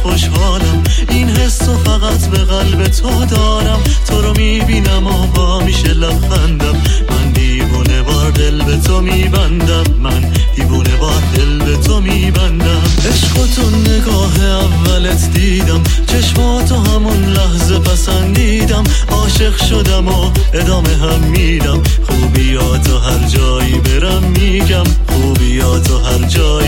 خوشحالم، این حسو فقط به قلب تو دارم. تو رو میبینم و با میشه لبخندم، من دیوونه وار دل به تو میبندم، من دیوونه وار دل به تو میبندم. عشق تو نگاه اولت دیدم، چشماتو همون لحظه پسندیدم، عاشق شدم و ادامه هم میدم، خوبیاتو هر جایی برم میگم، خوبیاتو هر جایی